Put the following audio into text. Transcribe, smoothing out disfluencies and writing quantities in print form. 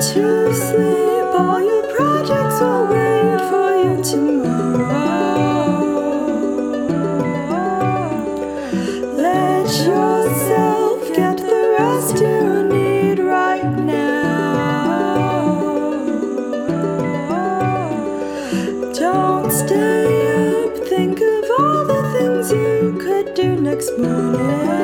to sleep, all your projects will wait for you tomorrow. Let yourself get the rest you need right now. Don't stay up, think of all the things you could do next morning.